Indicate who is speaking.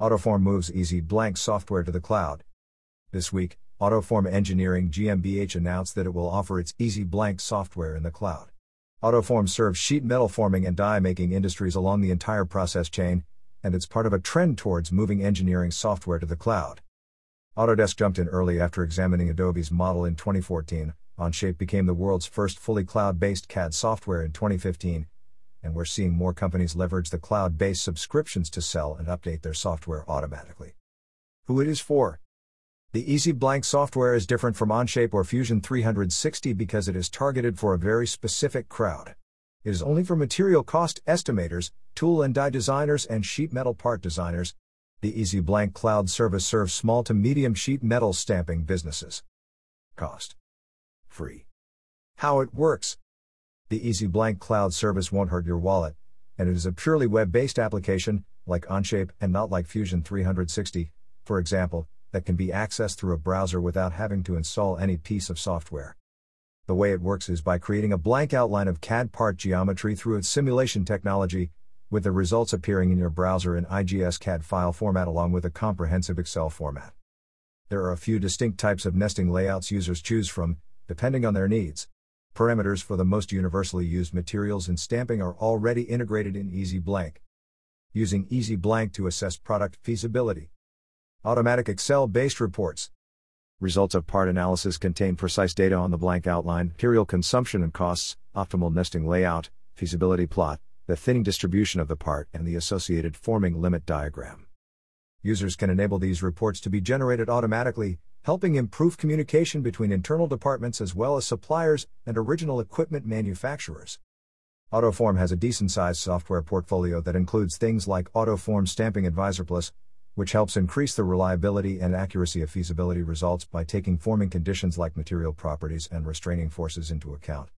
Speaker 1: Autoform moves Easy Blank software to the cloud. This week, Autoform Engineering GmbH announced that it will offer its Easy Blank software in the cloud. Autoform serves sheet metal forming and die making industries along the entire process chain, and it's part of a trend towards moving engineering software to the cloud. Autodesk jumped in early after examining Adobe's model in 2014. Onshape became the world's first fully cloud-based CAD software in 2015, and we're seeing more companies leverage the cloud-based subscriptions to sell and update their software automatically. Who it is for? The Easy Blank software is different from Onshape or Fusion 360 because it is targeted for a very specific crowd. It is only for material cost estimators, tool and die designers, and sheet metal part designers. The Easy Blank cloud service serves small to medium sheet metal stamping businesses. Cost free. How it works. The Easy Blank cloud service won't hurt your wallet, and it is a purely web-based application, like Onshape and not like Fusion 360, for example, that can be accessed through a browser without having to install any piece of software. The way it works is by creating a blank outline of CAD part geometry through its simulation technology, with the results appearing in your browser in IGS CAD file format along with a comprehensive Excel format. There are a few distinct types of nesting layouts users choose from, depending on their needs. Parameters for the most universally used materials in stamping are already integrated in Easy Blank. Using Easy Blank to assess product feasibility. Automatic Excel-based reports. Results of part analysis contain precise data on the blank outline, material consumption and costs, optimal nesting layout, feasibility plot, the thinning distribution of the part, and the associated forming limit diagram. Users can enable these reports to be generated automatically, helping improve communication between internal departments as well as suppliers and original equipment manufacturers. Autoform has a decent-sized software portfolio that includes things like Autoform Stamping Advisor Plus, which helps increase the reliability and accuracy of feasibility results by taking forming conditions like material properties and restraining forces into account.